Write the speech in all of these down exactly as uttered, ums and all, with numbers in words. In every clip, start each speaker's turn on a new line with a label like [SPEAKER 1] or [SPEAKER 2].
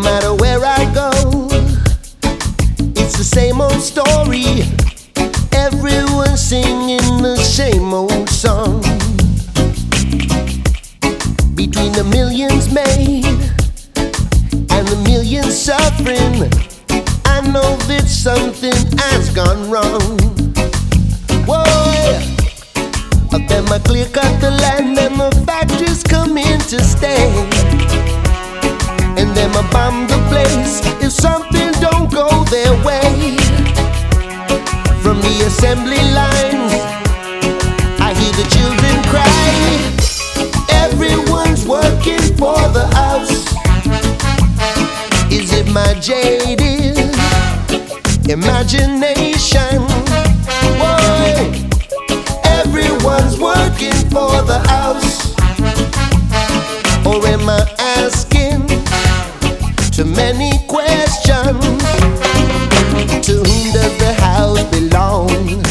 [SPEAKER 1] matter where I go, it's the same old story. Everyone singing the same old song. Between the millions made and the millions suffering, I know that something has gone wrong. Whoa, them a clear cut the land and the factories come in to stay, and them a bomb the place if something don't go their way. From the assembly lines, I hear the children cry. Everyone's working for the house. Is it my jaded imagination? Boy, everyone's working for the house. Or am I asking too many questions? To whom does the house belong?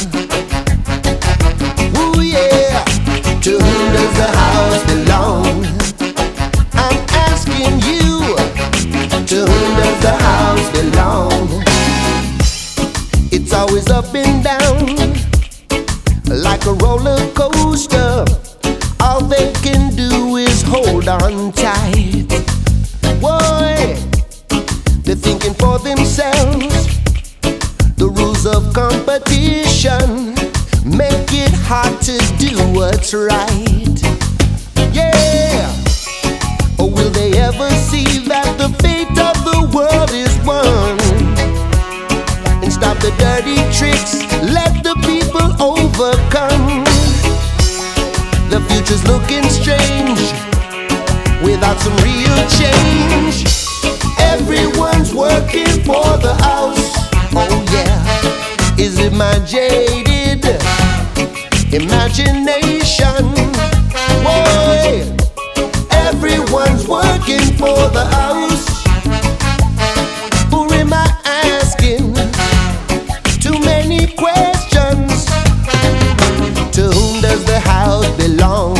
[SPEAKER 1] Ooh yeah, to whom does the house belong? I'm asking you, to whom does the house belong? It's always up and down, like a roller coaster. All they can do is hold on tight. Boy, they're thinking for themselves. The rules of competition make it hard to do what's right. Yeah, or will they ever see that the fate of the world is won? And stop the dirty tricks, let the people overcome. The future's looking strange without some real change. Everyone's working for the house. Oh yeah, is it my jaded imagination? Boy, everyone's working for the house. Or am I asking too many questions? To whom does the house belong?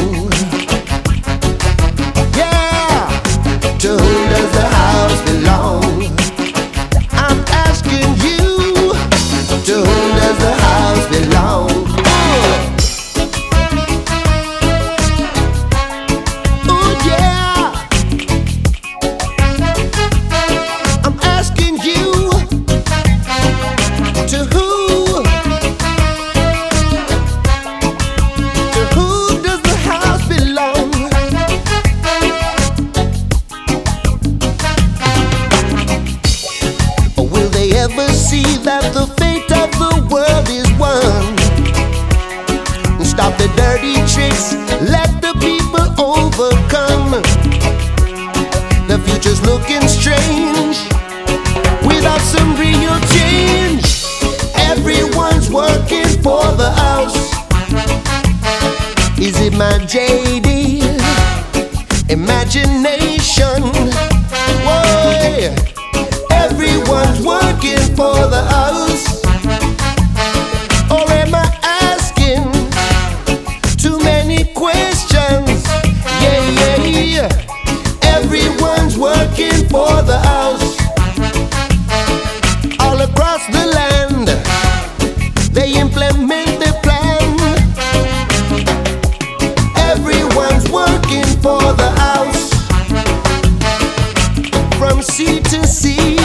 [SPEAKER 1] Yeah, to whom does the house belong? I'm asking you, to whom does the house belong? Oh yeah, I'm asking you, to who? To who does the house belong? Or will they ever see that the fate of the world is won? And stop the dirty tricks, let the people overcome. The future's looking strange without some real change. Everyone's working for the house. Is it my jaded imagination? Boy, everyone's working for the house. Or am I asking too many questions? Yeah, yeah, yeah. Everyone's working for the house. All across the land, they implement the plan. Everyone's working for the house. From sea to sea,